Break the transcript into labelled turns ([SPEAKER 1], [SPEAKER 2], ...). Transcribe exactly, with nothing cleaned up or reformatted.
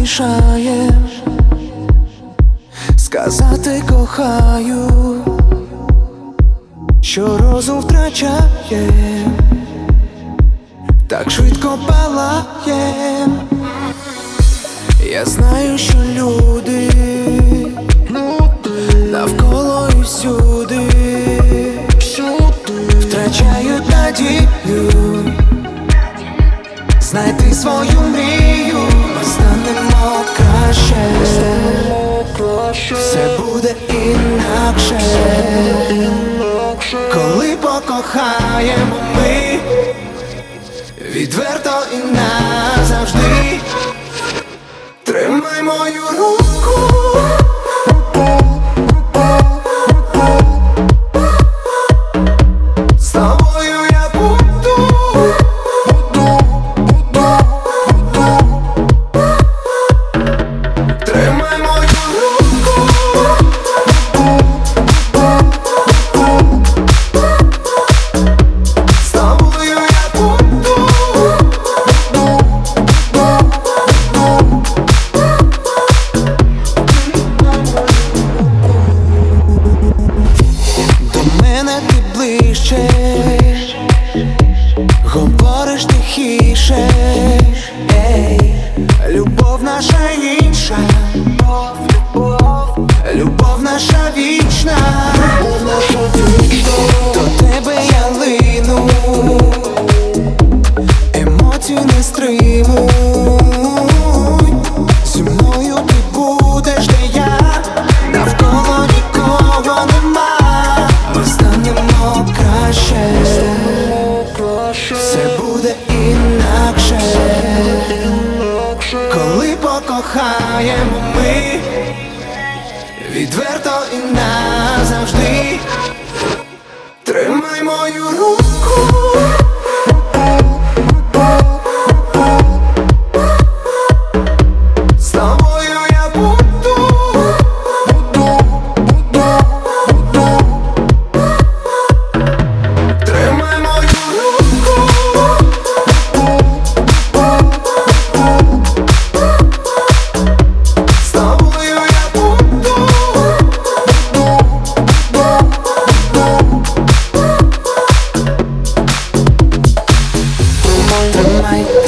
[SPEAKER 1] мішає сказати кохаю, що розум втрачає, так швидко палає. Я знаю, що люди навколо і всюди втрачають надію знайти свою мрію. Ми станемо краще, все буде інакше, коли покохаємо ми відверто і назавжди. Тримай мою руку, з тобою я буду, тримай мою руку, з тобою я буду. До мене ти ближче, говориш тихіше, ей, любов наша інша, любов наша вічна, до тебе я лину, емоцій не стримуй, зі мною ти будеш, де я, навколо нікого нема. Ми станемо краще, все буде інакше, коли покохаємо ми відверто і назавжди. Тримай мою руку, з тобою я буду, тримай мою руку, з тобою я буду, тримай,